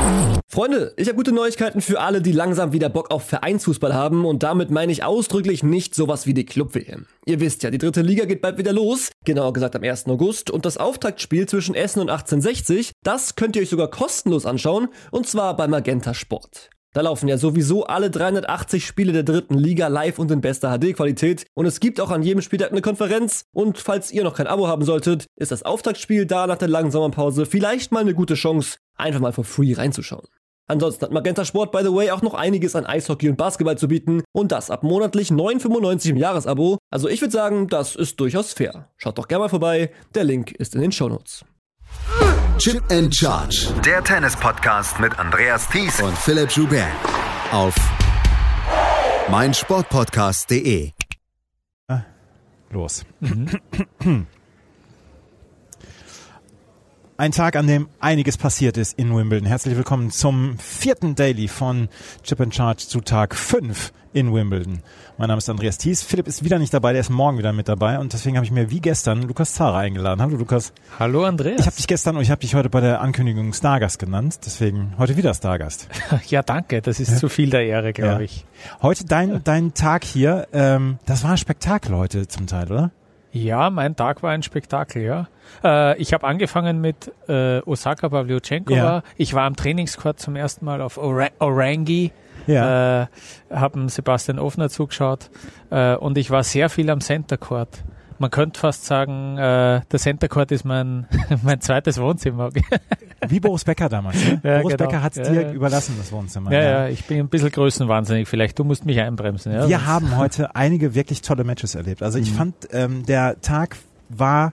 Freunde, ich habe gute Neuigkeiten für alle, die langsam wieder Bock auf Vereinsfußball haben und damit meine ich ausdrücklich nicht sowas wie die Club-WM. Ihr wisst ja, die 3. Liga geht bald wieder los, genauer gesagt am 1. August und das Auftaktspiel zwischen Essen und 1860, das könnt ihr euch sogar kostenlos anschauen und zwar bei Magenta Sport. Da laufen ja sowieso alle 380 Spiele der 3. Liga live und in bester HD-Qualität und es gibt auch an jedem Spieltag eine Konferenz und falls ihr noch kein Abo haben solltet, ist das Auftaktspiel da nach der langen Sommerpause vielleicht mal eine gute Chance, einfach mal for free reinzuschauen. Ansonsten hat Magenta Sport, by the way, auch noch einiges an Eishockey und Basketball zu bieten und das ab monatlich 9,95 im Jahresabo. Also ich würde sagen, das ist durchaus fair. Schaut doch gerne mal vorbei, der Link ist in den Shownotes. Chip and Charge. Der Tennis-Podcast mit Andreas Thies und Philipp Joubert auf meinsportpodcast.de. Los. Ein Tag, an dem einiges passiert ist in Wimbledon. Herzlich willkommen zum 4. Daily von Chip and Charge zu Tag 5 in Wimbledon. Mein Name ist Andreas Thies. Philipp ist wieder nicht dabei, der ist morgen wieder mit dabei und deswegen habe ich mir wie gestern Lukas Zara eingeladen. Hallo Lukas. Hallo Andreas. Ich habe dich gestern und ich habe dich heute bei der Ankündigung Stargast genannt, deswegen heute wieder Stargast. Ja, danke, das ist zu viel der Ehre, glaube ich. Heute dein Tag hier, das war ein Spektakel heute zum Teil, oder? Ja, mein Tag war ein Spektakel, ja. Ich habe angefangen mit Osaka Pawliuchenkova. Ja. Ich war am Trainingscourt zum ersten Mal auf Orangi. Ja. Haben Sebastian Ofner zugeschaut und ich war sehr viel am Center Court. Man könnte fast sagen, der Center Court ist mein zweites Wohnzimmer. Wie Boris Becker damals. Ne? Ja, Boris Becker hat es dir überlassen, das Wohnzimmer. Ja, ich bin ein bisschen größenwahnsinnig vielleicht. Du musst mich einbremsen. Ja? Wir haben heute einige wirklich tolle Matches erlebt. Also ich fand, der Tag war,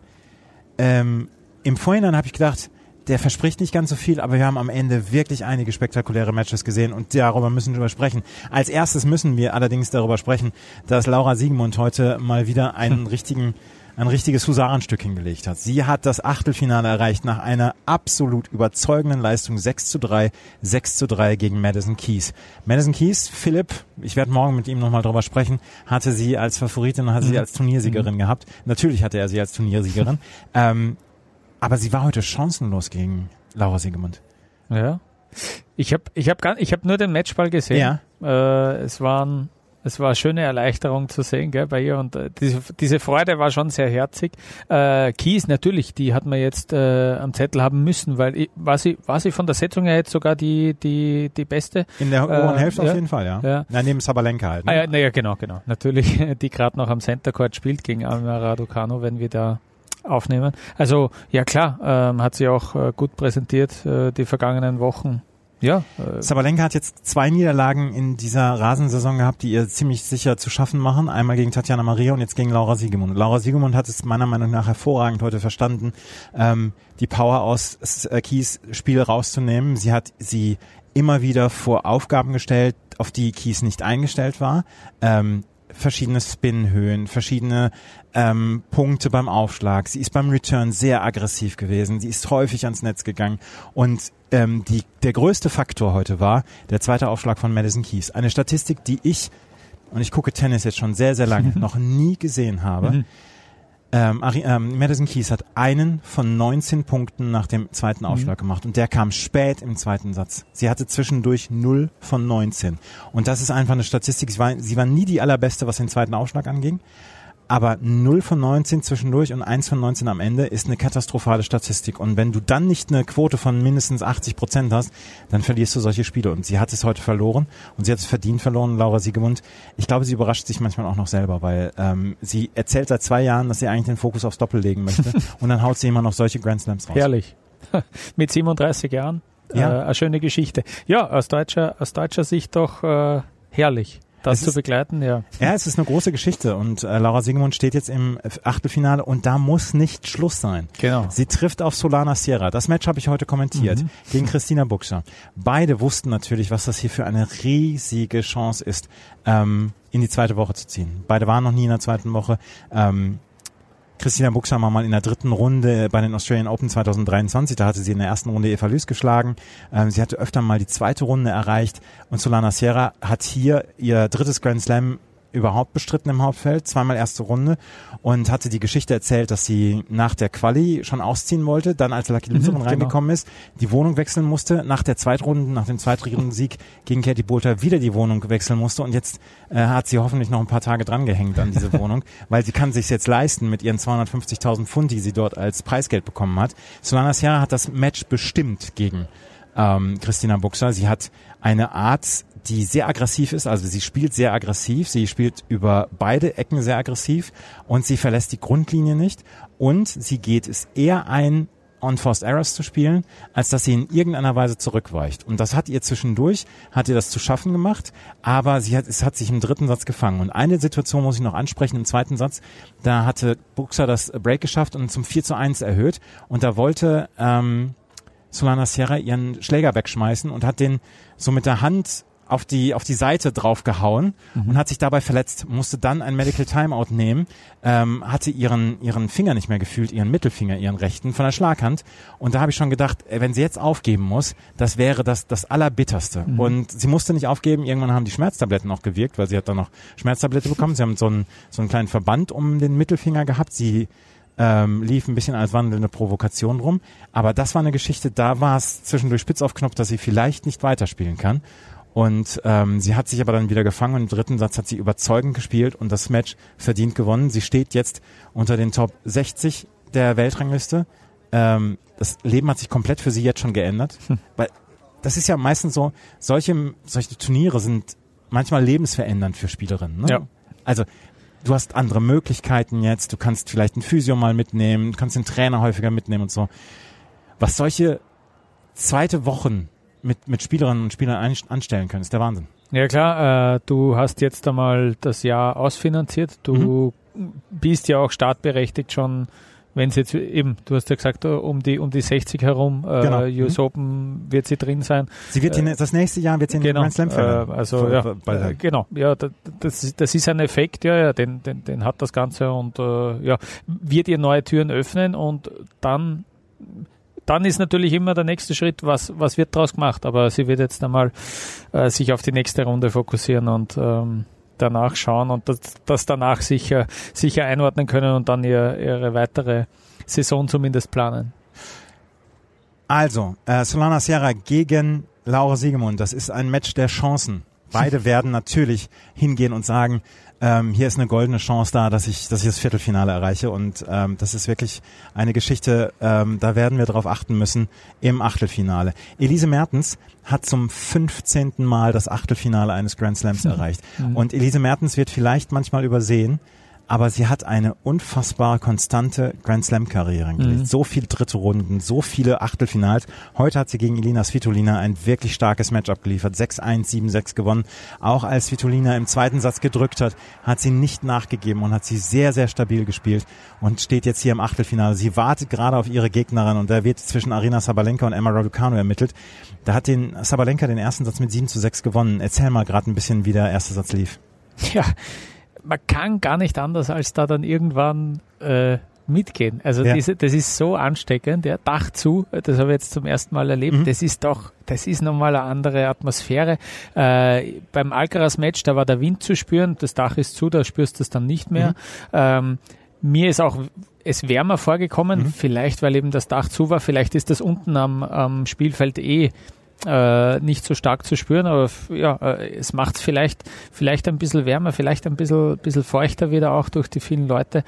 im Vorhinein habe ich gedacht, der verspricht nicht ganz so viel, aber wir haben am Ende wirklich einige spektakuläre Matches gesehen und darüber müssen wir sprechen. Als erstes müssen wir allerdings darüber sprechen, dass Laura Siegemund heute mal wieder ein richtiges Husarenstück hingelegt hat. Sie hat das Achtelfinale erreicht nach einer absolut überzeugenden Leistung 6:3 gegen Madison Keys. Madison Keys, Philipp, ich werde morgen mit ihm nochmal drüber sprechen, hatte sie als Favoritin und hatte sie als Turniersiegerin gehabt. Natürlich hatte er sie als Turniersiegerin. Aber sie war heute chancenlos gegen Laura Siegemund. Ja. Ich hab nur den Matchball gesehen. Ja. Es war eine schöne Erleichterung zu sehen, gell, bei ihr und diese Freude war schon sehr herzig. Keys natürlich, die hat man jetzt am Zettel haben müssen, weil war sie von der Setzung her jetzt sogar die beste? In der oberen Hälfte auf jeden Fall, ja. Na, neben Sabalenka halt. Ne? Ja, genau. Natürlich, die gerade noch am Center Court spielt gegen Alma Raducanu, wenn wir da aufnehmen. Also, ja klar, hat sie auch gut präsentiert die vergangenen Wochen. Ja. Sabalenka hat jetzt 2 Niederlagen in dieser Rasensaison gehabt, die ihr ziemlich sicher zu schaffen machen. Einmal gegen Tatjana Maria und jetzt gegen Laura Siegemund. Laura Siegemund hat es meiner Meinung nach hervorragend heute verstanden, die Power aus Keys Spiel rauszunehmen. Sie hat sie immer wieder vor Aufgaben gestellt, auf die Keys nicht eingestellt war. Verschiedene Spin-Höhen, verschiedene Punkte beim Aufschlag. Sie ist beim Return sehr aggressiv gewesen. Sie ist häufig ans Netz gegangen. Und der größte Faktor heute war der zweite Aufschlag von Madison Keys. Eine Statistik, die ich gucke Tennis jetzt schon sehr, sehr lange, noch nie gesehen habe. Madison Keys hat einen von 19 Punkten nach dem zweiten Aufschlag gemacht und der kam spät im zweiten Satz. Sie hatte zwischendurch 0 von 19 und das ist einfach eine Statistik. Sie war nie die allerbeste, was den zweiten Aufschlag anging, aber 0 von 19 zwischendurch und 1 von 19 am Ende ist eine katastrophale Statistik und wenn du dann nicht eine Quote von mindestens 80% hast, dann verlierst du solche Spiele und sie hat es heute verloren und sie hat es verdient verloren, Laura Siegemund. Ich glaube, sie überrascht sich manchmal auch noch selber, weil sie erzählt seit 2 Jahren, dass sie eigentlich den Fokus aufs Doppel legen möchte und dann haut sie immer noch solche Grand Slams raus. Herrlich. Mit 37 Jahren. Ja. Eine schöne Geschichte. Ja, aus deutscher Sicht doch herrlich. Das zu begleiten, ja. Ja, es ist eine große Geschichte und Laura Siegemund steht jetzt im Achtelfinale und da muss nicht Schluss sein. Genau. Sie trifft auf Solana Sierra. Das Match habe ich heute kommentiert gegen Christina Buxer. Beide wussten natürlich, was das hier für eine riesige Chance ist, in die zweite Woche zu ziehen. Beide waren noch nie in der zweiten Woche. Christina Buxer war mal in der 3. Runde bei den Australian Open 2023. Da hatte sie in der ersten Runde Eva Lys geschlagen. Sie hatte öfter mal die 2. Runde erreicht. Und Solana Sierra hat hier ihr 3. Grand Slam überhaupt bestritten im Hauptfeld, zweimal erste Runde und hatte die Geschichte erzählt, dass sie nach der Quali schon ausziehen wollte, dann als Lucky Loserin reingekommen ist, die Wohnung wechseln musste, nach dem Zweitrundensieg gegen Katie Boulter wieder die Wohnung wechseln musste und jetzt hat sie hoffentlich noch ein paar Tage dran gehängt an diese Wohnung, weil sie kann sich jetzt leisten mit ihren 250.000 Pfund, die sie dort als Preisgeld bekommen hat. Solana Sierra hat das Match bestimmt gegen Christina Buxer. Sie hat eine Art, die sehr aggressiv ist, also sie spielt sehr aggressiv, sie spielt über beide Ecken sehr aggressiv und sie verlässt die Grundlinie nicht und sie geht es eher ein, Unforced Errors zu spielen, als dass sie in irgendeiner Weise zurückweicht. Und das hat ihr zwischendurch, hat ihr das zu schaffen gemacht, aber es hat sich im dritten Satz gefangen. Und eine Situation muss ich noch ansprechen, im zweiten Satz, da hatte Buxer das Break geschafft und zum 4:1 erhöht und da wollte Solana Sierra ihren Schläger wegschmeißen und hat den so mit der Hand auf die Seite draufgehauen und hat sich dabei verletzt, musste dann ein Medical Timeout nehmen, hatte ihren Finger nicht mehr gefühlt, ihren Mittelfinger, ihren rechten, von der Schlaghand. Und da habe ich schon gedacht, wenn sie jetzt aufgeben muss, das wäre das Allerbitterste. Und sie musste nicht aufgeben, irgendwann haben die Schmerztabletten auch gewirkt, weil sie hat dann noch Schmerztablette bekommen. Sie haben so einen kleinen Verband um den Mittelfinger gehabt. Sie lief ein bisschen als wandelnde Provokation rum. Aber das war eine Geschichte, da war es zwischendurch spitz auf Knopf, dass sie vielleicht nicht weiterspielen kann. Und sie hat sich aber dann wieder gefangen und im dritten Satz hat sie überzeugend gespielt und das Match verdient gewonnen. Sie steht jetzt unter den Top 60 der Weltrangliste. Das Leben hat sich komplett für sie jetzt schon geändert. Weil das ist ja meistens so, solche Turniere sind manchmal lebensverändernd für Spielerinnen. Ne? Ja. Also du hast andere Möglichkeiten jetzt, du kannst vielleicht einen Physio mal mitnehmen, du kannst den Trainer häufiger mitnehmen und so. Was solche zweite Wochen mit Spielerinnen und Spielern anstellen können, ist der Wahnsinn. Ja klar, du hast jetzt einmal das Jahr ausfinanziert, du bist ja auch startberechtigt schon, wenn es jetzt eben, du hast ja gesagt, um die 60 herum, genau. US Open wird sie drin sein. Sie wird das nächste Jahr wird sie in den Grand Slam fallen. Genau, ja, das ist ein Effekt, den hat das Ganze und wird ihr neue Türen öffnen und dann ist natürlich immer der nächste Schritt, was wird daraus gemacht, aber sie wird jetzt einmal sich auf die nächste Runde fokussieren und danach schauen und das danach sicher einordnen können und dann ihre weitere Saison zumindest planen. Also, Solana Sierra gegen Laura Siegemund, das ist ein Match der Chancen. Beide werden natürlich hingehen und sagen, hier ist eine goldene Chance da, dass ich das Viertelfinale erreiche und das ist wirklich eine Geschichte, da werden wir darauf achten müssen im Achtelfinale. Elise Mertens hat zum 15. Mal das Achtelfinale eines Grand Slams erreicht und Elise Mertens wird vielleicht manchmal übersehen, aber sie hat eine unfassbar konstante Grand Slam Karriere hingelegt. So viele dritte Runden, so viele Achtelfinals. Heute hat sie gegen Elina Svitolina ein wirklich starkes Match abgeliefert. 6-1, 7-6 gewonnen. Auch als Svitolina im zweiten Satz gedrückt hat sie nicht nachgegeben und hat sie sehr, sehr stabil gespielt und steht jetzt hier im Achtelfinale. Sie wartet gerade auf ihre Gegnerin und da wird zwischen Aryna Sabalenka und Emma Raducanu ermittelt. Da hat Sabalenka den ersten Satz mit 7-6 gewonnen. Erzähl mal gerade ein bisschen, wie der erste Satz lief. Ja, man kann gar nicht anders, als da dann irgendwann mitgehen. Also das ist so ansteckend, Dach zu, das habe ich jetzt zum ersten Mal erlebt. Das ist nochmal eine andere Atmosphäre. Beim Alcaraz-Match, da war der Wind zu spüren, das Dach ist zu, da spürst du es dann nicht mehr. Mir ist auch es wärmer vorgekommen, vielleicht weil eben das Dach zu war, vielleicht ist das unten am Spielfeld nicht so stark zu spüren, aber es macht es vielleicht ein bisschen wärmer, vielleicht ein bisschen feuchter wieder auch durch die vielen Leute.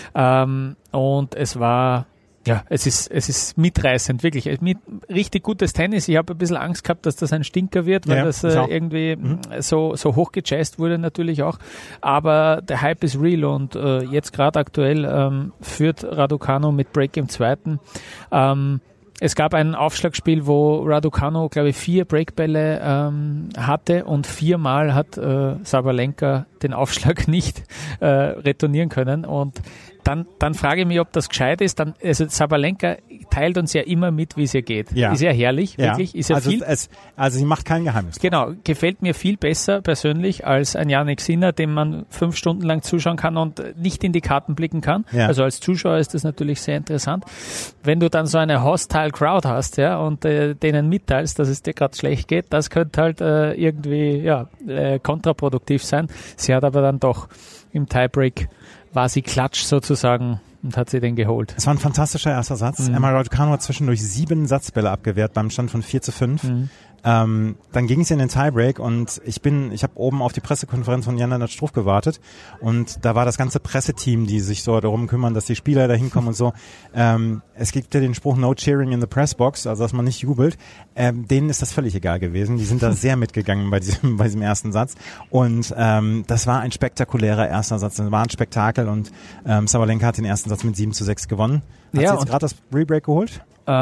Und es war, es ist mitreißend, wirklich. Richtig gutes Tennis. Ich habe ein bisschen Angst gehabt, dass das ein Stinker wird, weil das irgendwie so hochgejazzt wurde natürlich auch. Aber der Hype ist real und jetzt gerade aktuell führt Raducanu mit Break im zweiten. Es gab ein Aufschlagspiel, wo Raducanu, glaube ich, 4 Breakbälle hatte und 4-mal hat Sabalenka den Aufschlag nicht retournieren können. Und dann frage ich mich, ob das gescheit ist. Also Sabalenka teilt uns ja immer mit, wie es ihr geht. Ja. Ist ja herrlich, wirklich. Ist ja also sie macht kein Geheimnis. Genau, gefällt mir viel besser persönlich als ein Jannik Sinner, dem man 5 Stunden lang zuschauen kann und nicht in die Karten blicken kann. Ja. Also als Zuschauer ist das natürlich sehr interessant. Wenn du dann so eine hostile Crowd hast, und denen mitteilst, dass es dir gerade schlecht geht, das könnte halt irgendwie kontraproduktiv sein. Sie hat aber dann doch im Tiebreak war sie klatsch sozusagen und hat sie den geholt. Es war ein fantastischer erster Satz. Emma Raducanu hat zwischendurch 7 Satzbälle abgewehrt beim Stand von 4-5. Dann ging es in den Tiebreak und ich habe oben auf die Pressekonferenz von Jan-Lennart Struff gewartet und da war das ganze Presseteam, die sich so darum kümmern, dass die Spieler da hinkommen und so. Es gibt ja den Spruch No cheering in the press box, also dass man nicht jubelt. Denen ist das völlig egal gewesen. Die sind da sehr mitgegangen bei diesem ersten Satz und das war ein spektakulärer erster Satz. Das war ein Spektakel und Sabalenka hat den ersten Satz mit 7-6 gewonnen. Hat sie jetzt gerade das Rebreak geholt?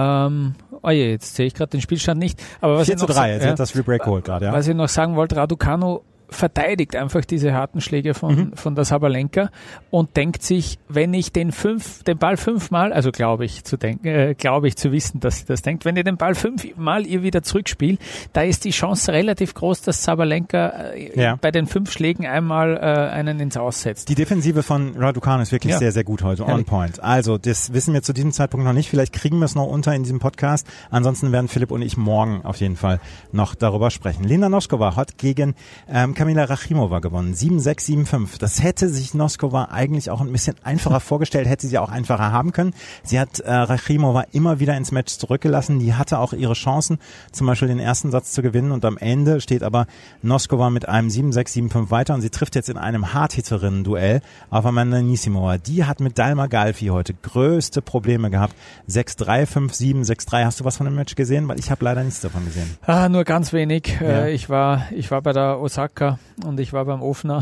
Jetzt sehe ich gerade den Spielstand nicht. Aber was 4-3, sie hat das Rebreak geholt gerade, ja. Was ich noch sagen wollte, Raducanu verteidigt einfach diese harten Schläge von der Sabalenka und denkt sich, wenn ich den Ball 5-mal, also glaube ich zu wissen, dass sie das denkt, wenn ihr den Ball 5-mal ihr wieder zurückspielt, da ist die Chance relativ groß, dass Sabalenka bei den 5 Schlägen einmal einen ins Aussetzt. Die Defensive von Raducanu ist wirklich sehr, sehr gut heute, on point. Also, das wissen wir zu diesem Zeitpunkt noch nicht, vielleicht kriegen wir es noch unter in diesem Podcast, ansonsten werden Philipp und ich morgen auf jeden Fall noch darüber sprechen. Linda Noskova hat gegen Kamila Rachimova gewonnen. 7-6, 7-5. Das hätte sich Noskova eigentlich auch ein bisschen einfacher vorgestellt, hätte sie auch einfacher haben können. Sie hat Rachimova immer wieder ins Match zurückgelassen. Die hatte auch ihre Chancen, zum Beispiel den ersten Satz zu gewinnen. Und am Ende steht aber Noskova mit einem 7-6, 7-5 weiter. Und sie trifft jetzt in einem Hardhitterinnen-Duell auf Amanda Anisimova. Die hat mit Dalma Galfi heute größte Probleme gehabt. 6-3, 5-7, 6-3. Hast du was von dem Match gesehen? Weil ich habe leider nichts davon gesehen. Nur ganz wenig. Ja. Ich war bei der Osaka und ich war beim Ofner.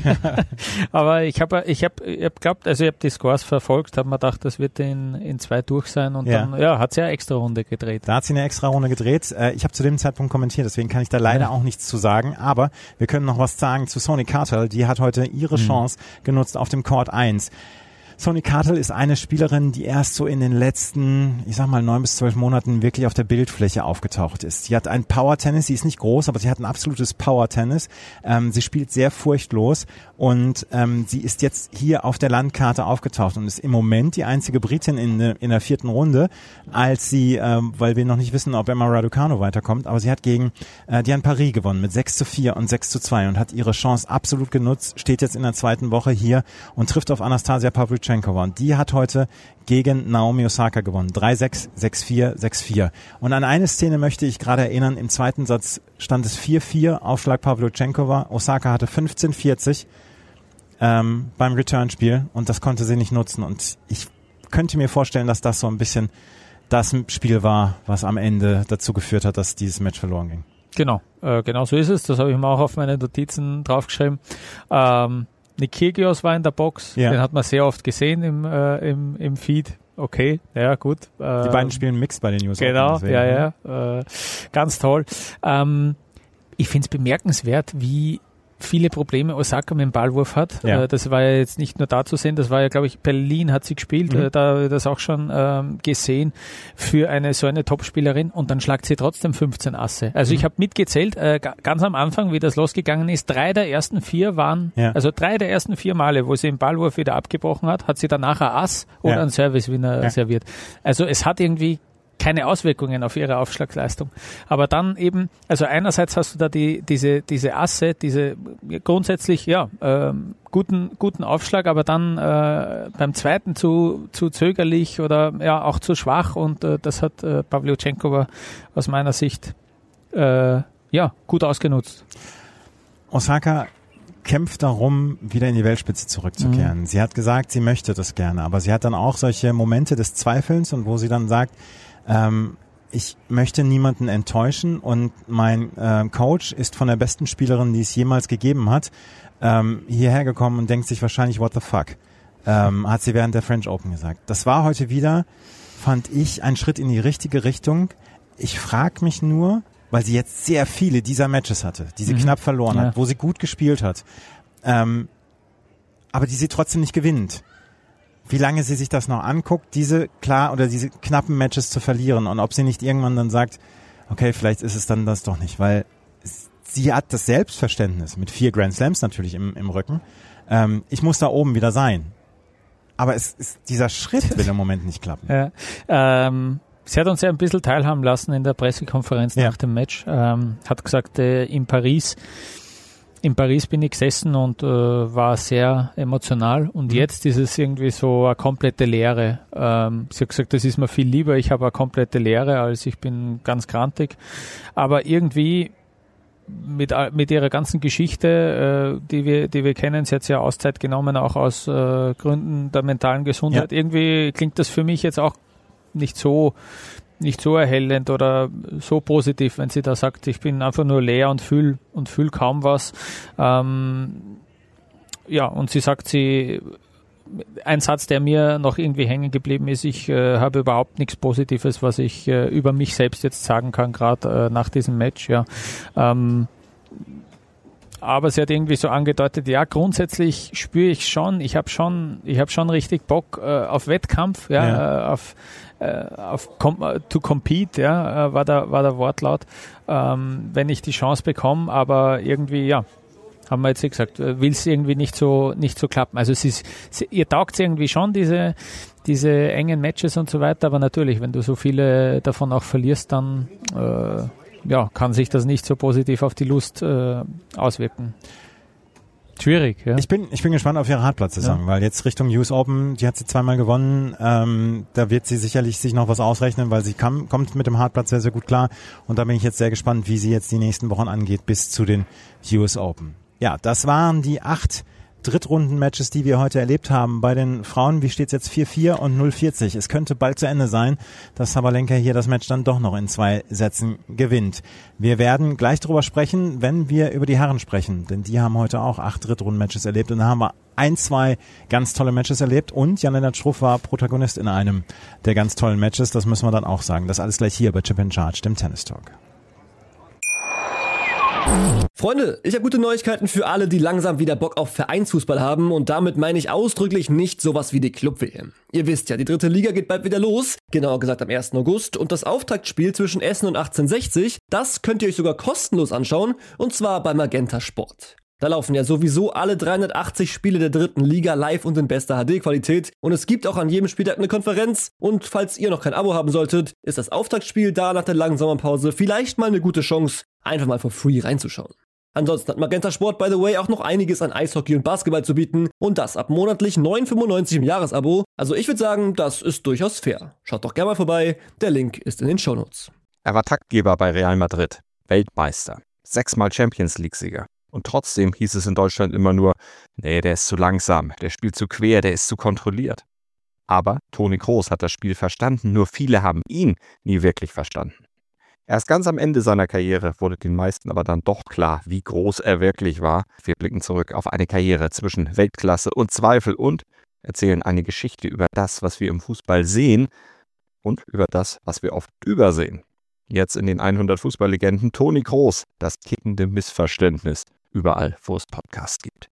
Aber ich habe geglaubt, also ich habe die Scores verfolgt, habe mir gedacht, das wird in 2 durch sein und dann hat sie eine extra Runde gedreht. Da hat sie eine extra Runde gedreht. Ich habe zu dem Zeitpunkt kommentiert, deswegen kann ich da leider auch nichts zu sagen, aber wir können noch was sagen zu Sony Cartel. Die hat heute ihre Chance genutzt auf dem Court 1. Sony Cartel ist eine Spielerin, die erst so in den letzten, 9 bis 12 Monaten wirklich auf der Bildfläche aufgetaucht ist. Sie hat ein Power-Tennis, sie ist nicht groß, aber sie hat ein absolutes Power-Tennis. Sie spielt sehr furchtlos und sie ist jetzt hier auf der Landkarte aufgetaucht und ist im Moment die einzige Britin in der 4. Runde, als sie, weil wir noch nicht wissen, ob Emma Raducanu weiterkommt, aber sie hat gegen Diane Paris gewonnen mit 6-4 und 6-2 und hat ihre Chance absolut genutzt, steht jetzt in der 2. Woche hier und trifft auf Anastasia Pavlyuchenkova. Und die hat heute gegen Naomi Osaka gewonnen. 3-6, 6-4, 6-4. Und an eine Szene möchte ich gerade erinnern. Im zweiten Satz stand es 4-4, Aufschlag Pavlyuchenkova. Osaka hatte 15-40 beim Returnspiel und das konnte sie nicht nutzen. Und ich könnte mir vorstellen, dass das so ein bisschen das Spiel war, was am Ende dazu geführt hat, dass dieses Match verloren ging. Genau, genau so ist es. Das habe ich mir auch auf meine Notizen draufgeschrieben. Nick Kyrgios war in der Box, den hat man sehr oft gesehen im Feed. Okay, ja gut. Die beiden spielen Mixed bei den US Open. Genau, ganz toll. Ich finde es bemerkenswert, wie viele Probleme Osaka mit dem Ballwurf hat. Ja. Das war ja jetzt nicht nur da zu sehen, das war ja, glaube ich, Berlin hat sie gespielt, da habe ich das auch schon gesehen für eine Topspielerin und dann schlagt sie trotzdem 15 Asse. Also ich habe mitgezählt, ganz am Anfang, wie das losgegangen ist, 3 der ersten 4 waren, also 3 der ersten 4 Male, wo sie im Ballwurf wieder abgebrochen hat sie danach ein Ass oder ein Service-Winner serviert. Also es hat irgendwie keine Auswirkungen auf ihre Aufschlagleistung. Aber dann eben, also einerseits hast du da diese Asse, diese grundsätzlich guten Aufschlag, aber dann beim zweiten zu zögerlich oder auch zu schwach und das hat Pavlyuchenkova aus meiner Sicht gut ausgenutzt. Osaka kämpft darum, wieder in die Weltspitze zurückzukehren. Sie hat gesagt, sie möchte das gerne, aber sie hat dann auch solche Momente des Zweifelns und wo sie dann sagt, ich möchte niemanden enttäuschen und mein Coach ist von der besten Spielerin, die es jemals gegeben hat, hierher gekommen und denkt sich wahrscheinlich, what the fuck, hat sie während der French Open gesagt. Das war heute wieder, fand ich, ein Schritt in die richtige Richtung. Ich frage mich nur, weil sie jetzt sehr viele dieser Matches hatte, die sie knapp verloren hat, wo sie gut gespielt hat, aber die sie trotzdem nicht gewinnt. Wie lange sie sich das noch anguckt, diese knappen Matches zu verlieren und ob sie nicht irgendwann dann sagt, okay, vielleicht ist es dann das doch nicht, weil sie hat das Selbstverständnis mit 4 Grand Slams natürlich im Rücken. Ich muss da oben wieder sein. Aber dieser Schritt will im Moment nicht klappen. Ja, sie hat uns ja ein bisschen teilhaben lassen in der Pressekonferenz nach dem Match. Hat gesagt, in Paris in Paris bin ich gesessen und war sehr emotional und jetzt ist es irgendwie so eine komplette Leere. Sie hat gesagt, das ist mir viel lieber, ich habe eine komplette Leere, als ich bin ganz grantig. Aber irgendwie mit ihrer ganzen Geschichte, die wir kennen, sie hat sich ja Auszeit genommen, auch aus Gründen der mentalen Gesundheit. Ja. Irgendwie klingt das für mich jetzt auch nicht so erhellend oder so positiv, wenn sie da sagt, ich bin einfach nur leer und fühl kaum was. Und sie sagt, ein Satz, der mir noch irgendwie hängen geblieben ist, ich habe überhaupt nichts Positives, was ich über mich selbst jetzt sagen kann, gerade nach diesem Match. Ja. Aber sie hat irgendwie so angedeutet, ja, grundsätzlich spüre ich schon, ich habe schon richtig Bock auf Wettkampf, to compete, war der Wortlaut, wenn ich die Chance bekomme, aber irgendwie, haben wir jetzt gesagt, will es irgendwie nicht so klappen. Also ihr taugt irgendwie schon diese engen Matches und so weiter, aber natürlich, wenn du so viele davon auch verlierst, dann kann sich das nicht so positiv auf die Lust auswirken. Schwierig, ja. Ich bin gespannt auf ihre Hartplatzsaison, weil jetzt Richtung US Open, die hat sie zweimal gewonnen, da wird sie sicherlich sich noch was ausrechnen, weil sie kommt mit dem Hartplatz sehr, sehr gut klar und da bin ich jetzt sehr gespannt, wie sie jetzt die nächsten Wochen angeht bis zu den US Open. Ja, das waren die 8 Drittrunden-Matches, die wir heute erlebt haben. Bei den Frauen, wie steht's jetzt? 4-4 und 0-40. Es könnte bald zu Ende sein, dass Sabalenka hier das Match dann doch noch in 2 Sätzen gewinnt. Wir werden gleich drüber sprechen, wenn wir über die Herren sprechen, denn die haben heute auch 8 Drittrunden-Matches erlebt und da haben wir 2 ganz tolle Matches erlebt und Jan-Lennart Struff war Protagonist in einem der ganz tollen Matches, das müssen wir dann auch sagen. Das alles gleich hier bei Chip and Charge, dem Tennis Talk. Freunde, ich habe gute Neuigkeiten für alle, die langsam wieder Bock auf Vereinsfußball haben und damit meine ich ausdrücklich nicht sowas wie die Club-WM. Ihr wisst ja, die 3. Liga geht bald wieder los, genauer gesagt am 1. August und das Auftaktspiel zwischen Essen und 1860, das könnt ihr euch sogar kostenlos anschauen und zwar bei Magenta Sport. Da laufen ja sowieso alle 380 Spiele der 3. Liga live und in bester HD-Qualität und es gibt auch an jedem Spieltag eine Konferenz und falls ihr noch kein Abo haben solltet, ist das Auftaktspiel da nach der langen Sommerpause vielleicht mal eine gute Chance, einfach mal for free reinzuschauen. Ansonsten hat Magenta Sport, by the way, auch noch einiges an Eishockey und Basketball zu bieten und das ab monatlich 9,95 im Jahresabo. Also ich würde sagen, das ist durchaus fair. Schaut doch gerne mal vorbei, der Link ist in den Shownotes. Er war Taktgeber bei Real Madrid, Weltmeister, 6-mal Champions League-Sieger. Und trotzdem hieß es in Deutschland immer nur, nee, der ist zu langsam, der spielt zu quer, der ist zu kontrolliert. Aber Toni Kroos hat das Spiel verstanden, nur viele haben ihn nie wirklich verstanden. Erst ganz am Ende seiner Karriere wurde den meisten aber dann doch klar, wie groß er wirklich war. Wir blicken zurück auf eine Karriere zwischen Weltklasse und Zweifel und erzählen eine Geschichte über das, was wir im Fußball sehen und über das, was wir oft übersehen. Jetzt in den 100 Fußballlegenden Toni Kroos, das kickende Missverständnis, überall, wo es Podcasts gibt.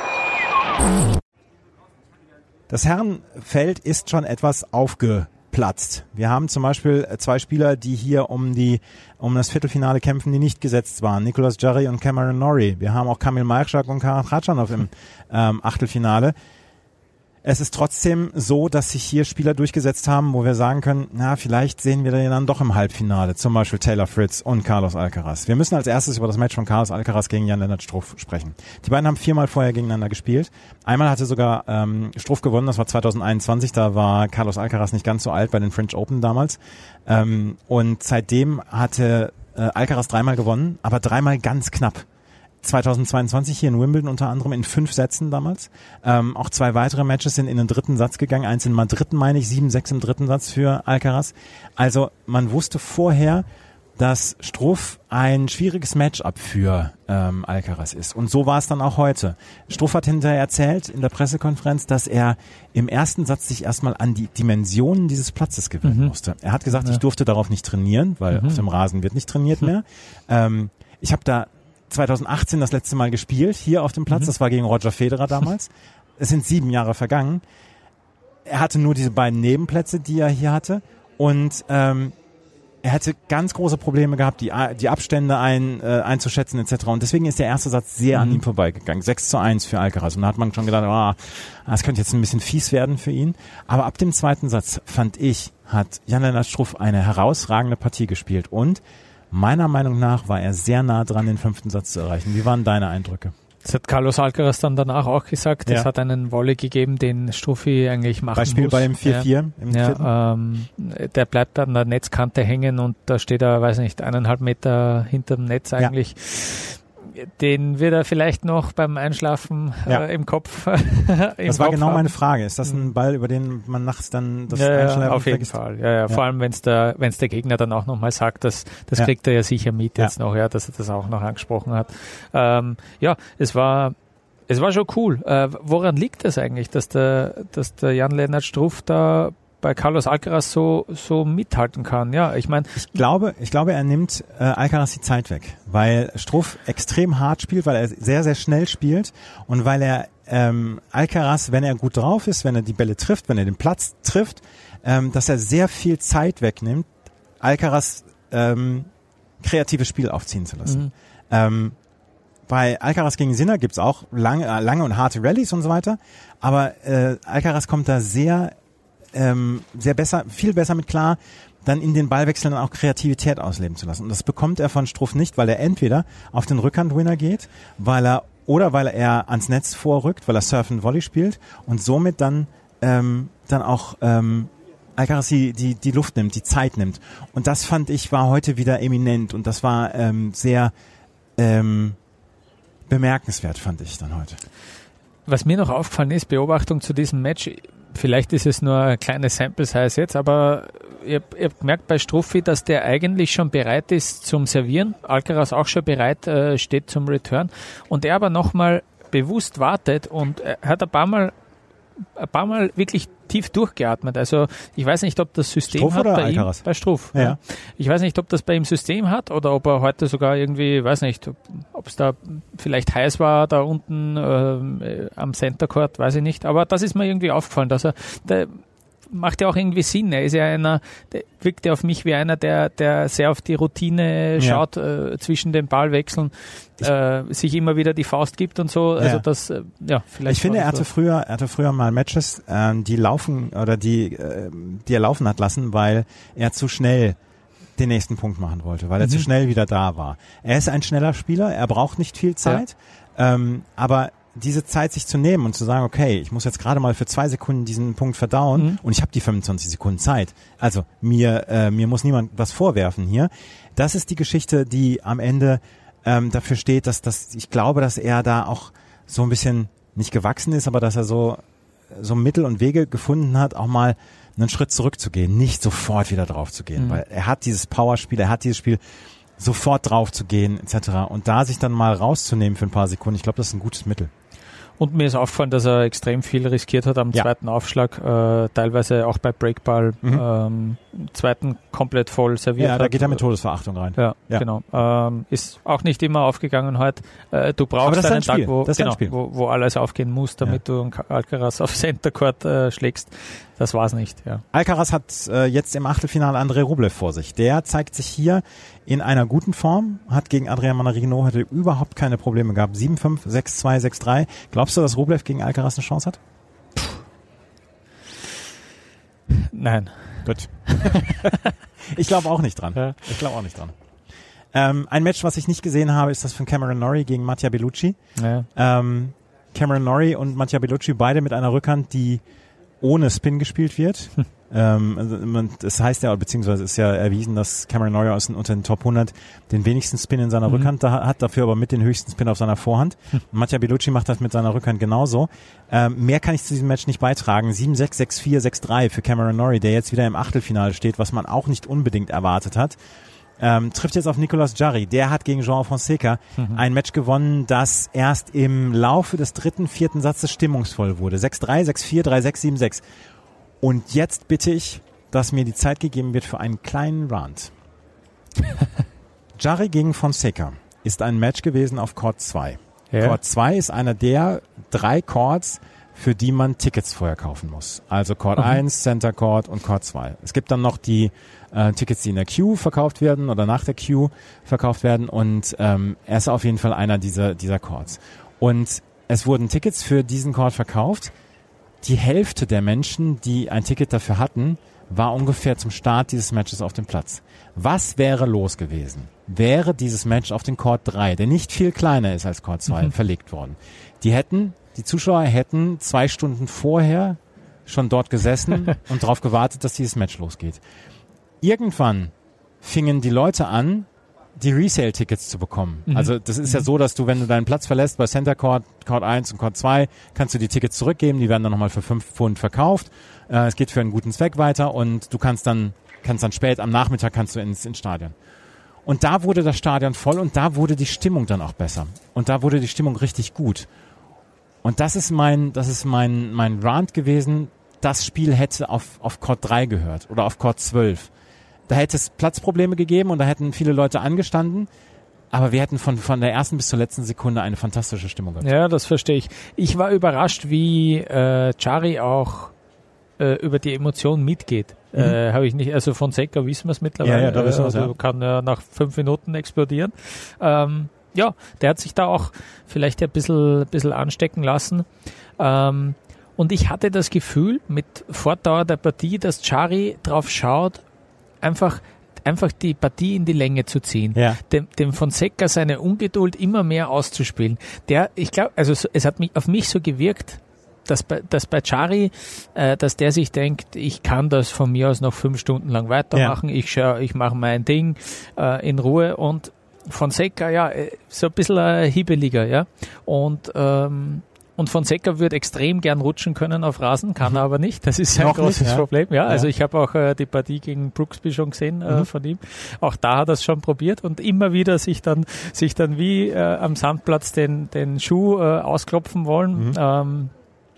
Das Herrenfeld ist schon etwas aufgeplatzt. Wir haben zum Beispiel 2 Spieler, die hier um das Viertelfinale kämpfen, die nicht gesetzt waren. Nicolas Jarry und Cameron Norrie. Wir haben auch Kamil Majchrzak und Karan Khachanov im Achtelfinale. Es ist trotzdem so, dass sich hier Spieler durchgesetzt haben, wo wir sagen können, na, vielleicht sehen wir den dann doch im Halbfinale. Zum Beispiel Taylor Fritz und Carlos Alcaraz. Wir müssen als erstes über das Match von Carlos Alcaraz gegen Jan-Lennart Struff sprechen. Die beiden haben 4-mal vorher gegeneinander gespielt. Einmal hatte sogar Struff gewonnen, das war 2021. Da war Carlos Alcaraz nicht ganz so alt bei den French Open damals. Und seitdem hatte Alcaraz 3-mal gewonnen, aber 3-mal ganz knapp. 2022 hier in Wimbledon unter anderem in 5 Sätzen damals. Auch 2 weitere Matches sind in den 3. Satz gegangen. Eins in Madrid, meine ich, 7-6 im 3. Satz für Alcaraz. Also man wusste vorher, dass Struff ein schwieriges Matchup für Alcaraz ist. Und so war es dann auch heute. Struff hat hinterher erzählt in der Pressekonferenz, dass er im ersten Satz sich erstmal an die Dimensionen dieses Platzes gewöhnen musste. Er hat gesagt, ich durfte darauf nicht trainieren, weil auf dem Rasen wird nicht trainiert mehr. Ich habe da 2018 das letzte Mal gespielt, hier auf dem Platz. Das war gegen Roger Federer damals. Es sind 7 Jahre vergangen. Er hatte nur diese beiden Nebenplätze, die er hier hatte. Und er hätte ganz große Probleme gehabt, die Abstände einzuschätzen etc. Und deswegen ist der erste Satz sehr an ihm vorbeigegangen. 6-1 für Alcaraz. Und da hat man schon gedacht, das könnte jetzt ein bisschen fies werden für ihn. Aber ab dem 2. Satz, fand ich, hat Jan-Lennart Struff eine herausragende Partie gespielt. Und Meiner Meinung nach war er sehr nah dran, den 5. Satz zu erreichen. Wie waren deine Eindrücke? Das hat Carlos Alcaraz dann danach auch gesagt. Es hat einen Volley gegeben, den Struffi eigentlich machen Beispiel muss. Bei dem 4-4 im vierten. Der bleibt an der Netzkante hängen und da steht er, 1,5 Meter hinterm Netz eigentlich. Den wird er vielleicht noch beim Einschlafen im Kopf Das war genau meine Frage. Ist das ein Ball, über den man nachts dann das Einschlafen auf jeden Fall. Ja. Vor allem, wenn es der Gegner dann auch nochmal sagt, das kriegt er ja sicher mit jetzt noch, dass er das auch noch angesprochen hat. Es war schon cool. Woran liegt das eigentlich, dass der Jan-Lennart Struff da bei Carlos Alcaraz so mithalten kann? Ja, ich meine, ich glaube, er nimmt Alcaraz die Zeit weg, weil Struff extrem hart spielt, weil er sehr, sehr schnell spielt und weil er Alcaraz, wenn er gut drauf ist, wenn er die Bälle trifft, wenn er den Platz trifft, dass er sehr viel Zeit wegnimmt, Alcaraz kreatives Spiel aufziehen zu lassen. Bei Alcaraz gegen Sinner gibt's auch lange und harte Rallyes und so weiter, aber Alcaraz kommt da viel besser mit klar, dann in den Ballwechseln auch Kreativität ausleben zu lassen. Und das bekommt er von Struff nicht, weil er entweder auf den Rückhandwinner geht, weil er ans Netz vorrückt, weil er Surf and Volley spielt und somit dann auch Alcaraz die Luft nimmt, die Zeit nimmt. Und das fand ich war heute wieder eminent und das war sehr bemerkenswert, fand ich dann heute. Was mir noch aufgefallen ist, Beobachtung zu diesem Match, vielleicht ist es nur eine kleine Sample Size jetzt, aber ihr habt gemerkt bei Struffi, dass der eigentlich schon bereit ist zum Servieren, Alcaraz auch schon bereit steht zum Return und er aber nochmal bewusst wartet und er hat ein paar Mal wirklich tief durchgeatmet. Also ich weiß nicht, ob das System Struff hat oder bei Alcaraz? Ihm, bei Struff. Ja. Ich weiß nicht, ob das bei ihm System hat oder ob er heute sogar irgendwie, weiß nicht, ob es da vielleicht heiß war, da unten am Center Court, weiß ich nicht. Aber das ist mir irgendwie aufgefallen, dass der macht ja auch irgendwie Sinn. Er ist ja der wirkt ja auf mich wie einer, der sehr auf die Routine schaut, zwischen den Ballwechseln, sich immer wieder die Faust gibt und so. Also das, vielleicht. Ich finde, er hatte früher mal Matches, die laufen oder die er laufen hat lassen, weil er zu schnell den nächsten Punkt machen wollte, weil er zu schnell wieder da war. Er ist ein schneller Spieler, er braucht nicht viel Zeit, aber diese Zeit sich zu nehmen und zu sagen, okay, ich muss jetzt gerade mal für 2 Sekunden diesen Punkt verdauen und ich habe die 25 Sekunden Zeit. Also mir muss niemand was vorwerfen hier. Das ist die Geschichte, die am Ende dafür steht, dass ich glaube, dass er da auch so ein bisschen nicht gewachsen ist, aber dass er so Mittel und Wege gefunden hat, auch mal einen Schritt zurückzugehen, nicht sofort wieder drauf zu gehen, weil er hat dieses Powerspiel, er hat dieses Spiel sofort drauf zu gehen etc. Und da sich dann mal rauszunehmen für ein paar Sekunden, ich glaube, das ist ein gutes Mittel. Und mir ist aufgefallen, dass er extrem viel riskiert hat am zweiten Aufschlag, teilweise auch bei Breakball, zweiten komplett voll serviert hat. Ja, da geht er mit Todesverachtung rein. Ja. Genau. Ist auch nicht immer aufgegangen heute. Du brauchst einen Tag, wo alles aufgehen muss, damit du Alcaraz auf Center Court schlägst. Das war's nicht, ja. Alcaraz hat jetzt im Achtelfinale Andrei Rublev vor sich. Der zeigt sich hier in einer guten Form, hat gegen Adrian Manarino heute überhaupt keine Probleme gehabt. 7-5, 6-2, 6-3. Glaubst du, dass Rublev gegen Alcaraz eine Chance hat? Nein. Gut. Ich glaube auch nicht dran. Ein Match, was ich nicht gesehen habe, ist das von Cameron Norrie gegen Mattia Bellucci. Ja. Cameron Norrie und Mattia Bellucci beide mit einer Rückhand, die ohne Spin gespielt wird. Das heißt ja, beziehungsweise ist ja erwiesen, dass Cameron Norrie unter den Top 100 den wenigsten Spin in seiner Rückhand hat, dafür aber mit den höchsten Spin auf seiner Vorhand. Mattia Bellucci macht das mit seiner Rückhand genauso. Mehr kann ich zu diesem Match nicht beitragen. 7-6, 6-4, 6-3 für Cameron Norrie, der jetzt wieder im Achtelfinale steht, was man auch nicht unbedingt erwartet hat. Trifft jetzt auf Nicolas Jarry. Der hat gegen João Fonseca ein Match gewonnen, das erst im Laufe des 3., 4. Satzes stimmungsvoll wurde. 6-3, 6-4, 3-6, 7-6. Und jetzt bitte ich, dass mir die Zeit gegeben wird für einen kleinen Rant. Jarry gegen Fonseca ist ein Match gewesen auf Court 2. Ja. Court 2 ist einer der 3 Courts, für die man Tickets vorher kaufen muss. Also Court 1, Center Court und Court 2. Es gibt dann noch die Tickets, die in der Queue verkauft werden oder nach der Queue verkauft werden und er ist auf jeden Fall einer dieser Courts. Und es wurden Tickets für diesen Court verkauft. Die Hälfte der Menschen, die ein Ticket dafür hatten, war ungefähr zum Start dieses Matches auf dem Platz. Was wäre los gewesen? Wäre dieses Match auf den Court 3, der nicht viel kleiner ist als Court 2, verlegt worden? Die Zuschauer hätten 2 Stunden vorher schon dort gesessen und darauf gewartet, dass dieses Match losgeht. Irgendwann fingen die Leute an, die Resale-Tickets zu bekommen. Also das ist ja so, dass du, wenn du deinen Platz verlässt bei Center Court, Court 1 und Court 2, kannst du die Tickets zurückgeben, die werden dann nochmal für 5 Pfund verkauft. Es geht für einen guten Zweck weiter und du kannst dann spät am Nachmittag kannst du ins Stadion. Und da wurde das Stadion voll und da wurde die Stimmung dann auch besser. Und da wurde die Stimmung richtig gut. Und das ist mein Rant gewesen. Das Spiel hätte auf Court 3 gehört oder auf Court 12. Da hätte es Platzprobleme gegeben und da hätten viele Leute angestanden. Aber wir hätten von der ersten bis zur letzten Sekunde eine fantastische Stimmung gehabt. Ja, das verstehe ich. Ich war überrascht, wie Jarry auch über die Emotionen mitgeht. Habe ich nicht, also von Fonseca wissen wir es mittlerweile. Ja, da wissen wir es, kann nach 5 Minuten explodieren. Ja, der hat sich da auch vielleicht ein bisschen anstecken lassen. Und ich hatte das Gefühl, mit Fortdauer der Partie, dass Jarry drauf schaut, einfach die Partie in die Länge zu ziehen. Ja. Dem Fonseca seine Ungeduld immer mehr auszuspielen. Ich glaube, also es hat auf mich so gewirkt, dass bei Jarry, dass der sich denkt, ich kann das von mir aus noch 5 Stunden lang weitermachen, ich mache mein Ding in Ruhe, und Fonseca, ja, so ein bisschen hibbeliger, ja. Und Fonseca würde extrem gern rutschen können auf Rasen, kann er aber nicht. Das ist sein großes Problem. Ja, also ich habe auch die Partie gegen Brooksby schon gesehen von ihm. Auch da hat er es schon probiert und immer wieder sich dann wie am Sandplatz den Schuh ausklopfen wollen.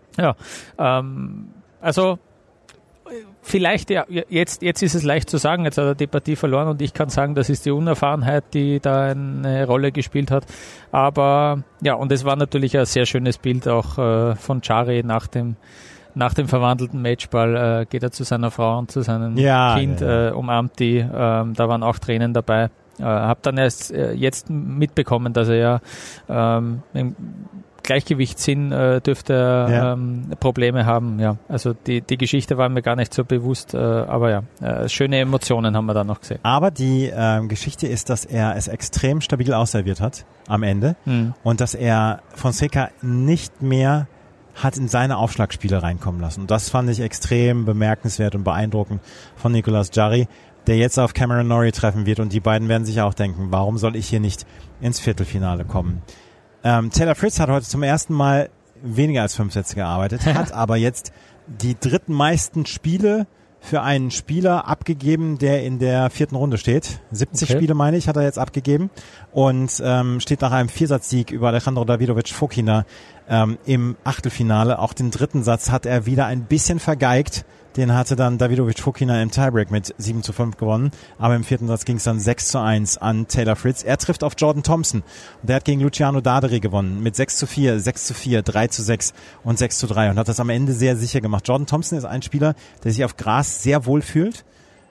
Also vielleicht, ja, jetzt ist es leicht zu sagen, jetzt hat er die Partie verloren und ich kann sagen, das ist die Unerfahrenheit, die da eine Rolle gespielt hat. Aber ja, und es war natürlich ein sehr schönes Bild auch von Jarry nach dem verwandelten Matchball, geht er zu seiner Frau und zu seinem Kind, umarmt die, da waren auch Tränen dabei. Hab dann erst jetzt mitbekommen, dass er ja im Gleichgewichtssinn dürfte er Probleme haben. Ja, also die Geschichte war mir gar nicht so bewusst, aber ja, schöne Emotionen haben wir da noch gesehen. Aber die Geschichte ist, dass er es extrem stabil ausserviert hat am Ende und dass er Fonseca nicht mehr hat in seine Aufschlagspiele reinkommen lassen. Und das fand ich extrem bemerkenswert und beeindruckend von Nicolas Jarry, der jetzt auf Cameron Norrie treffen wird, und die beiden werden sich auch denken, warum soll ich hier nicht ins Viertelfinale kommen? Taylor Fritz hat heute zum ersten Mal weniger als 5 Sätze gearbeitet, hat aber jetzt die drittmeisten Spiele für einen Spieler abgegeben, der in der 4. Runde steht. 70 Spiele, meine ich, hat er jetzt abgegeben und steht nach einem 4-Satz-Sieg über Alejandro Davidovich-Fokina im Achtelfinale. Auch den 3. Satz hat er wieder ein bisschen vergeigt. Den hatte dann Davidovich-Fokina im Tiebreak mit 7:5 gewonnen. Aber im 4. Satz ging es dann 6:1 an Taylor Fritz. Er trifft auf Jordan Thompson. Und der hat gegen Luciano Darderi gewonnen mit 6:4, 6:4, 3:6 und 6:3 und hat das am Ende sehr sicher gemacht. Jordan Thompson ist ein Spieler, der sich auf Gras sehr wohl fühlt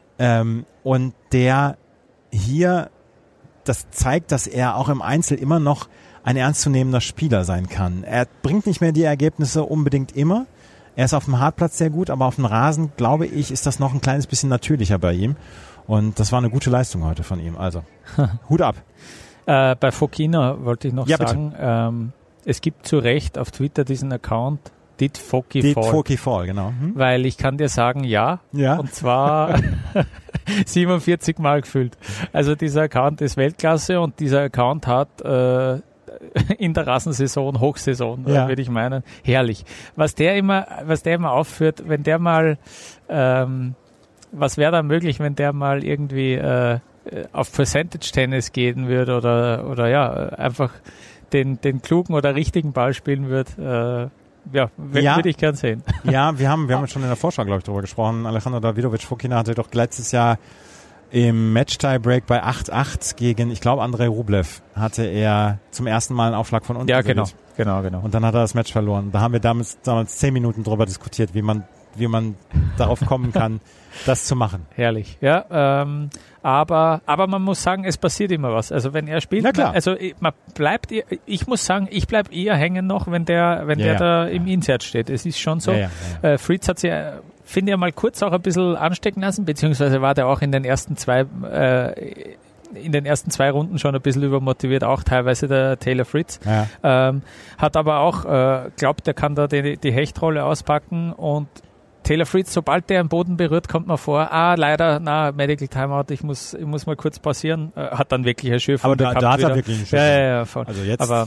und der hier das zeigt, dass er auch im Einzel immer noch ein ernstzunehmender Spieler sein kann. Er bringt nicht mehr die Ergebnisse unbedingt immer. Er ist auf dem Hartplatz sehr gut, aber auf dem Rasen, glaube ich, ist das noch ein kleines bisschen natürlicher bei ihm. Und das war eine gute Leistung heute von ihm. Also, Hut ab. Bei Fokina wollte ich noch sagen, es gibt zu Recht auf Twitter diesen Account Did Foki Fall, genau. Weil ich kann dir sagen, ja. Und zwar 47 Mal gefüllt. Also dieser Account ist Weltklasse und dieser Account hat in der Rasensaison, Hochsaison, würde ich meinen, herrlich. Was der immer aufführt, wenn der mal, was wäre da möglich, wenn der mal irgendwie auf Percentage Tennis gehen würde oder ja, einfach den klugen oder richtigen Ball spielen würde, würde ich gern sehen. Ja, wir haben schon in der Vorschau, glaube ich, darüber gesprochen. Alejandro Davidovich-Fokina hatte doch letztes Jahr im Match-Tiebreak bei 8:8 gegen, ich glaube, Andrei Rublev hatte er zum ersten Mal einen Aufschlag von unten. Ja, genau. Und dann hat er das Match verloren. Da haben wir damals 10 Minuten drüber diskutiert, wie man darauf kommen kann, das zu machen. Herrlich, ja. Aber man muss sagen, es passiert immer was. Also wenn er spielt, ich muss sagen, ich bleib eher hängen noch, wenn der da im Insert steht. Es ist schon so. Fritz hat sich finde ich, mal kurz auch ein bisschen anstecken lassen, beziehungsweise war der auch in den ersten zwei Runden schon ein bisschen übermotiviert, auch teilweise der Taylor Fritz. Ja. Hat aber auch, glaubt, er kann da die Hechtrolle auspacken und Taylor Fritz, sobald der am Boden berührt, kommt man vor, leider, Medical Timeout, ich muss mal kurz pausieren. Hat dann wirklich eine Schürfung. Aber da hat er wirklich eine Schürfung. Ja, voll. Also jetzt. Aber,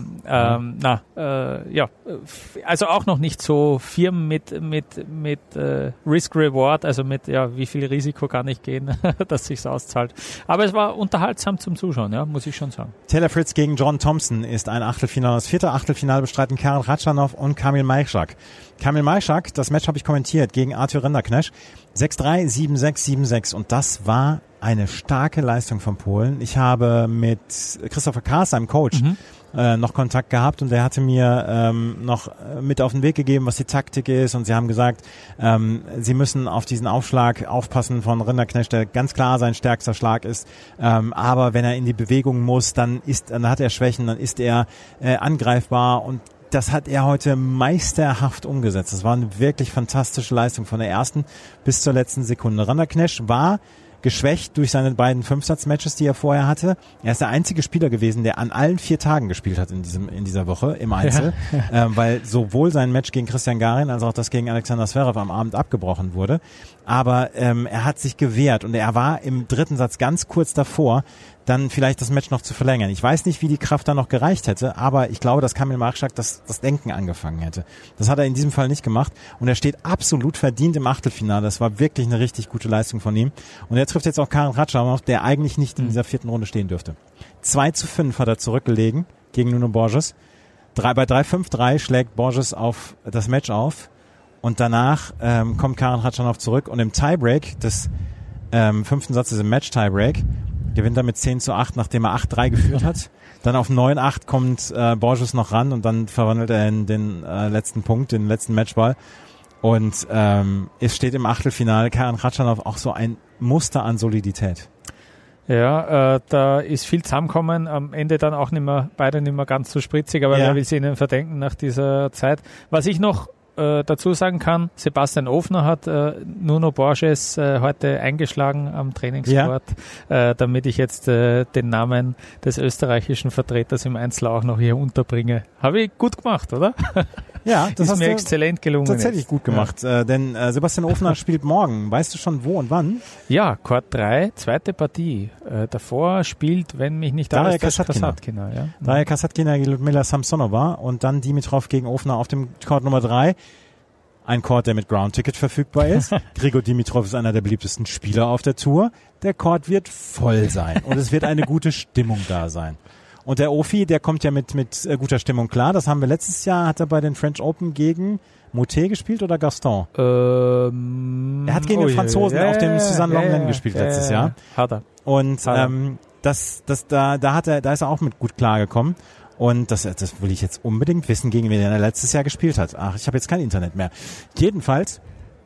also auch noch nicht so firm mit Risk-Reward, also mit, wie viel Risiko kann ich gehen, dass sich's auszahlt. Aber es war unterhaltsam zum Zuschauen, ja, muss ich schon sagen. Taylor Fritz gegen John Thompson ist ein Achtelfinale. Das 4. Achtelfinale bestreiten Karen Khachanov und Kamil Majchak. Kamil Majchak, das Match habe ich kommentiert, gegen Arthur Rinderknecht. 6-3, 7-6, 7-6. Und das war eine starke Leistung von Polen. Ich habe mit Christopher Kaas, seinem Coach, noch Kontakt gehabt und der hatte mir noch mit auf den Weg gegeben, was die Taktik ist. Und sie haben gesagt, sie müssen auf diesen Aufschlag aufpassen von Rinderknecht, der ganz klar sein stärkster Schlag ist. Aber wenn er in die Bewegung muss, dann hat er Schwächen, dann ist er angreifbar und das hat er heute meisterhaft umgesetzt. Das war eine wirklich fantastische Leistung von der ersten bis zur letzten Sekunde. Rinderknecht war geschwächt durch seine beiden Fünfsatz-Matches, die er vorher hatte. Er ist der einzige Spieler gewesen, der an allen 4 Tagen gespielt hat in dieser Woche im Einzel, weil sowohl sein Match gegen Christian Garin als auch das gegen Alexander Zverev am Abend abgebrochen wurde. Aber er hat sich gewehrt und er war im dritten Satz ganz kurz davor, dann vielleicht das Match noch zu verlängern. Ich weiß nicht, wie die Kraft da noch gereicht hätte, aber ich glaube, dass Kamil Majchak das Denken angefangen hätte. Das hat er in diesem Fall nicht gemacht und er steht absolut verdient im Achtelfinale. Das war wirklich eine richtig gute Leistung von ihm. Und er trifft jetzt auch Karen Khachanov, der eigentlich nicht in dieser 4. Runde stehen dürfte. 2-5 hat er zurückgelegen gegen Nuno Borges. Bei 3-5-3 schlägt Borges auf das Match auf und danach kommt Karen Khachanov zurück und im Tiebreak des 5. Satzes im Match-Tiebreak gewinnt er mit 10-8, nachdem er 8-3 geführt hat. Dann auf 9-8 kommt Borges noch ran und dann verwandelt er in den letzten Punkt, den letzten Matchball. Und es steht im Achtelfinale Karen Khachanov auch so ein Muster an Solidität. Ja, da ist viel zusammengekommen, am Ende dann auch beide nicht mehr ganz so spritzig, aber wer will sie ihnen verdenken nach dieser Zeit. Was ich noch dazu sagen kann, Sebastian Ofner hat Nuno Borges heute eingeschlagen am Trainingscourt, damit ich jetzt den Namen des österreichischen Vertreters im Einzel auch noch hier unterbringe. Habe ich gut gemacht, oder? Ja, das ist mir exzellent gelungen. Tatsächlich gut gemacht, denn Sebastian Ofner spielt morgen. Weißt du schon wo und wann? Ja, Court 3, zweite Partie. Davor spielt, wenn mich nicht Daria Kasatkina. Daria Kasatkina gegen Ludmila Samsonova und dann Dimitrov gegen Ofner auf dem Court Nummer 3. Ein Court, der mit Ground-Ticket verfügbar ist. Grigor Dimitrov ist einer der beliebtesten Spieler auf der Tour. Der Court wird voll sein und es wird eine gute Stimmung da sein. Und der Ofi, der kommt ja mit guter Stimmung klar. Das haben wir letztes Jahr, hat er bei den French Open gegen Motet gespielt oder Gaston? Er hat gegen den Franzosen auf dem Suzanne Lenglen gespielt letztes Jahr. Hat er. Und da ist er auch mit gut klargekommen. Und das will ich jetzt unbedingt wissen, gegen wen er letztes Jahr gespielt hat. Ach, ich habe jetzt kein Internet mehr. Jedenfalls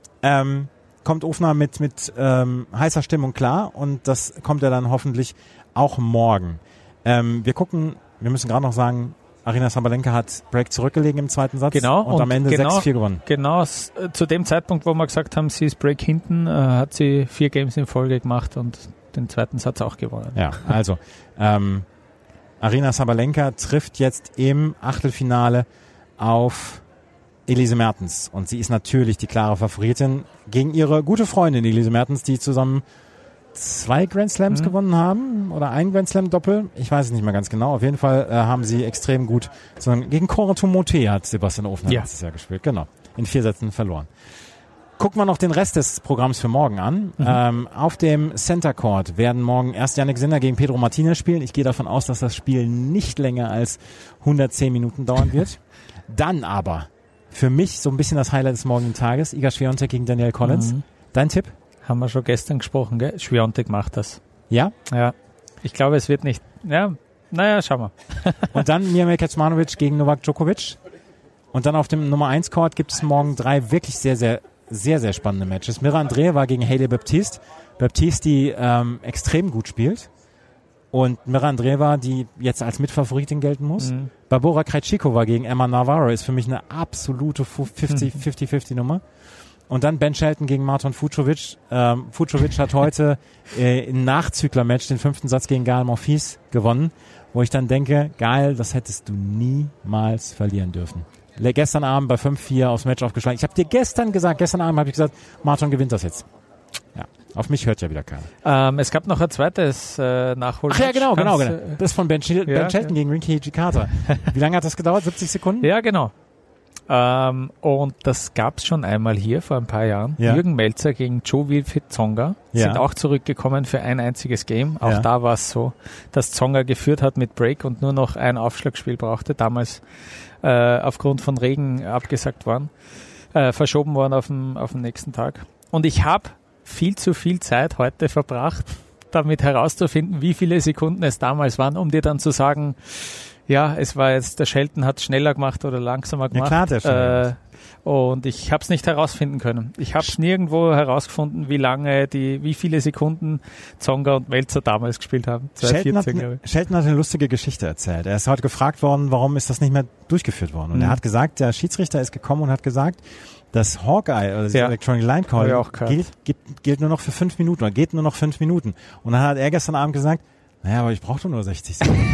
kommt Ofner mit heißer Stimmung klar und das kommt er dann hoffentlich auch morgen. Wir müssen gerade noch sagen, Aryna Sabalenka hat Break zurückgelegen im zweiten Satz und am Ende 6-4 gewonnen. Genau, zu dem Zeitpunkt, wo wir gesagt haben, sie ist Break hinten, hat sie 4 Games in Folge gemacht und den zweiten Satz auch gewonnen. Ja, also Aryna Sabalenka trifft jetzt im Achtelfinale auf Elise Mertens und sie ist natürlich die klare Favoritin gegen ihre gute Freundin Elise Mertens, die zusammen 2 Grand Slams gewonnen haben oder ein Grand Slam Doppel. Ich weiß es nicht mehr ganz genau. Auf jeden Fall haben sie extrem gut, gegen Cora Tomote hat Sebastian Ofner letztes Jahr gespielt. Genau. In 4 Sätzen verloren. Gucken wir noch den Rest des Programms für morgen an. Auf dem Center Court werden morgen erst Jannik Sinner gegen Pedro Martinez spielen. Ich gehe davon aus, dass das Spiel nicht länger als 110 Minuten dauern wird. Dann aber für mich so ein bisschen das Highlight des morgigen Tages. Iga Swiatek gegen Danielle Collins. Dein Tipp? Haben wir schon gestern gesprochen, gell? Swiatek macht das. Ja? Ja. Ich glaube, es wird nicht. Ja, naja, schauen wir. Und dann Miomir Kecmanovic gegen Novak Djokovic. Und dann auf dem Nummer 1 Court gibt es morgen 3 wirklich sehr, sehr, sehr, sehr spannende Matches. Mira Andreeva gegen Hailey Baptiste. Baptiste, die extrem gut spielt. Und Mira Andreeva, die jetzt als Mitfavoritin gelten muss. Barbora Krejcikova gegen Emma Navarro ist für mich eine absolute 50-50 Nummer. Und dann Ben Shelton gegen Marton Fucsovics. Fucsovics hat heute im Nachzügler-Match den 5. Satz gegen Gael Monfils gewonnen, wo ich dann denke, Gael, das hättest du niemals verlieren dürfen. Gestern Abend bei 5-4 aufs Match aufgeschlagen. Ich habe dir gestern Abend habe ich gesagt, Marton gewinnt das jetzt. Ja, auf mich hört ja wieder keiner. Es gab noch ein zweites Nachholmatch. Ach ja, genau. Das von Ben Shelton gegen Rinky Hijikata. Wie lange hat das gedauert? 70 Sekunden? Ja, genau. Und das gab's schon einmal hier vor ein paar Jahren. Ja. Jürgen Melzer gegen Joe-Wilfried Tsonga sind auch zurückgekommen für ein einziges Game. Auch da war es so, dass Tsonga geführt hat mit Break und nur noch ein Aufschlagspiel brauchte. Damals aufgrund von Regen abgesagt worden, verschoben worden auf den nächsten Tag. Und ich habe viel zu viel Zeit heute verbracht, damit herauszufinden, wie viele Sekunden es damals waren, um dir dann zu sagen, ja, es war jetzt, der Shelton hat schneller gemacht oder langsamer gemacht. Ja, klar, der schneller. Und ich habe es nicht herausfinden können. Ich habe es nirgendwo herausgefunden, wie viele Sekunden Tsonga und Melzer damals gespielt haben. 2014, glaube ich. Shelton hat eine lustige Geschichte erzählt. Er ist heute gefragt worden, warum ist das nicht mehr durchgeführt worden? Und er hat gesagt, der Schiedsrichter ist gekommen und hat gesagt, das Hawkeye oder das Electronic Line Call gilt nur noch für 5 Minuten oder geht nur noch 5 Minuten. Und dann hat er gestern Abend gesagt, naja, aber ich brauche doch nur 60 Sekunden.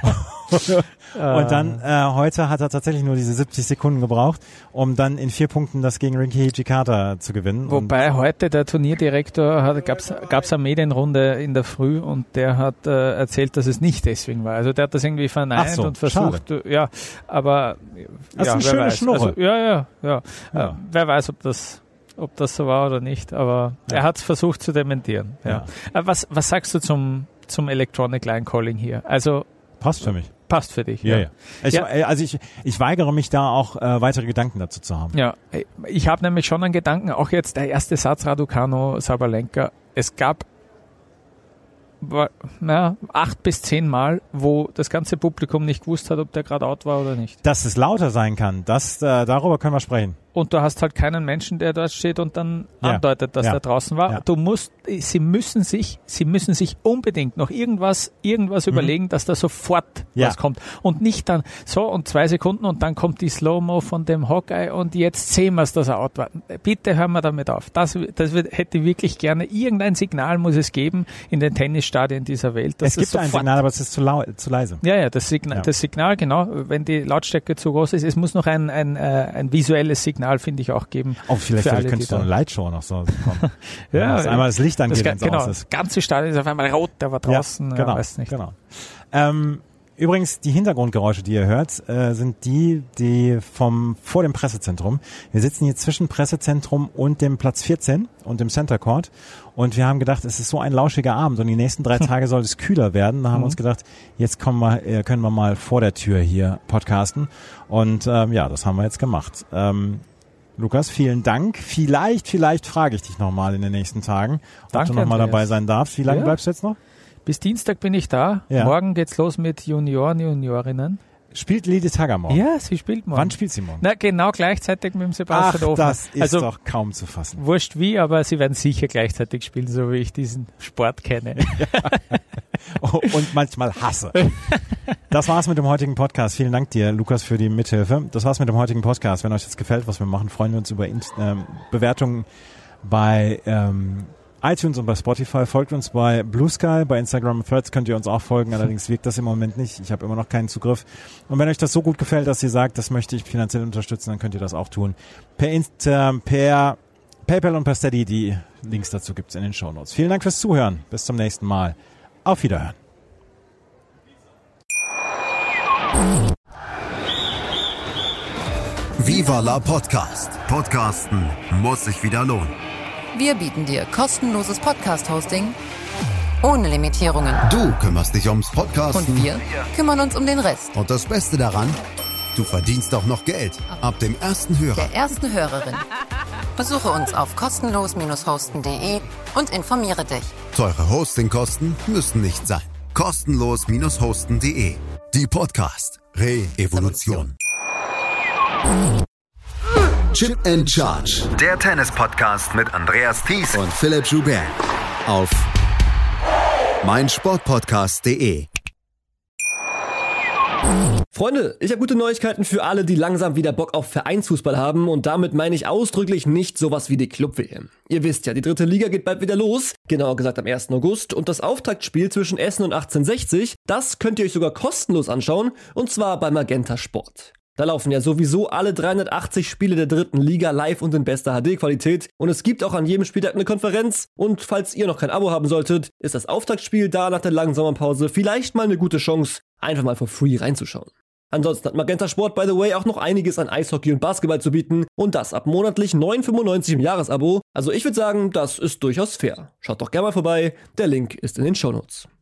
Und dann heute hat er tatsächlich nur diese 70 Sekunden gebraucht, um dann in 4 Punkten das gegen Rinky Hijikata zu gewinnen. Wobei heute der Turnierdirektor gab's eine Medienrunde in der Früh und der hat erzählt, dass es nicht deswegen war. Also der hat das irgendwie verneint und versucht. Schade. Ja, aber das ist eine schöne Schnurre. Also, wer weiß, ob das so war oder nicht, aber er hat es versucht zu dementieren. Ja. Was sagst du zum Electronic Line Calling hier? Also passt für mich. Passt für dich. Ja. Ich weigere mich da auch weitere Gedanken dazu zu haben. Ja, ich habe nämlich schon einen Gedanken, auch jetzt der erste Satz Raducanu, Sabalenka. Es gab 8 bis 10 Mal, wo das ganze Publikum nicht gewusst hat, ob der gerade out war oder nicht. Dass es lauter sein kann, darüber können wir sprechen. Und du hast halt keinen Menschen, der dort steht und dann andeutet, dass der draußen war. Ja. Sie müssen sich unbedingt noch irgendwas überlegen, dass da sofort was kommt. Und nicht dann so und 2 Sekunden und dann kommt die Slow-Mo von dem Hawkeye und jetzt sehen wir es, dass er out war. Bitte hören wir damit auf. Hätte ich wirklich gerne. Irgendein Signal muss es geben in den Tennisstadien dieser Welt. Es gibt ein Signal, aber es ist zu leise. Ja, das Signal, genau. Wenn die Lautstärke zu groß ist, es muss noch ein visuelles Signal, finde ich, auch geben. Vielleicht könntest du eine Lightshow noch so kommen. Dass einmal das Licht angeht, wenn es aus ist. Das ganze Stadion ist auf einmal rot, der war draußen. Genau. Weiß nicht. Genau. Übrigens, die Hintergrundgeräusche, die ihr hört, sind die vor dem Pressezentrum. Wir sitzen hier zwischen Pressezentrum und dem Platz 14 und dem Center Court. Und wir haben gedacht, es ist so ein lauschiger Abend und die nächsten 3 Tage soll es kühler werden. Da haben wir uns gedacht, jetzt können wir mal vor der Tür hier podcasten. Und das haben wir jetzt gemacht. Lukas, vielen Dank. Vielleicht frage ich dich nochmal in den nächsten Tagen, ob du nochmal dabei sein darfst. Wie lange bleibst du jetzt noch? Bis Dienstag bin ich da. Ja. Morgen geht's los mit Juniorinnen. Spielt Lady Tagger morgen? Ja, sie spielt morgen. Wann spielt sie morgen? Na, genau gleichzeitig mit dem Sebastian Ofner. Das ist doch kaum zu fassen. Wurscht wie, aber sie werden sicher gleichzeitig spielen, so wie ich diesen Sport kenne. Und manchmal hasse. Das war's mit dem heutigen Podcast. Vielen Dank dir, Lukas, für die Mithilfe. Das war's mit dem heutigen Podcast. Wenn euch das gefällt, was wir machen, freuen wir uns über Bewertungen bei iTunes und bei Spotify. Folgt uns bei Blue Sky, bei Instagram Threads könnt ihr uns auch folgen, allerdings wirkt das im Moment nicht. Ich habe immer noch keinen Zugriff. Und wenn euch das so gut gefällt, dass ihr sagt, das möchte ich finanziell unterstützen, dann könnt ihr das auch tun. Per PayPal und per Steady, die Links dazu gibt's in den Shownotes. Vielen Dank fürs Zuhören. Bis zum nächsten Mal. Auf Wiederhören. Viva la Podcast. Podcasten muss sich wieder lohnen. Wir bieten dir kostenloses Podcast-Hosting ohne Limitierungen. Du kümmerst dich ums Podcasten. Und wir kümmern uns um den Rest. Und das Beste daran, du verdienst auch noch Geld. Ab dem ersten Hörer. Der ersten Hörerin. Besuche uns auf kostenlos-hosten.de und informiere dich. Teure Hostingkosten müssen nicht sein. Kostenlos-hosten.de. Die Podcast Re-Evolution. Chip and Charge. Der Tennis-Podcast mit Andreas Thies und Philipp Joubert. Auf meinsportpodcast.de. Freunde, ich habe gute Neuigkeiten für alle, die langsam wieder Bock auf Vereinsfußball haben und damit meine ich ausdrücklich nicht sowas wie die Club-WM. Ihr wisst ja, die 3. Liga geht bald wieder los, genauer gesagt am 1. August und das Auftaktspiel zwischen Essen und 1860, das könnt ihr euch sogar kostenlos anschauen und zwar bei Magenta Sport. Da laufen ja sowieso alle 380 Spiele der 3. Liga live und in bester HD-Qualität und es gibt auch an jedem Spieltag eine Konferenz und falls ihr noch kein Abo haben solltet, ist das Auftaktspiel da nach der langen Sommerpause vielleicht mal eine gute Chance, einfach mal for free reinzuschauen. Ansonsten hat Magenta Sport, by the way, auch noch einiges an Eishockey und Basketball zu bieten und das ab monatlich 9,95 im Jahresabo. Also ich würde sagen, das ist durchaus fair. Schaut doch gerne mal vorbei, der Link ist in den Shownotes.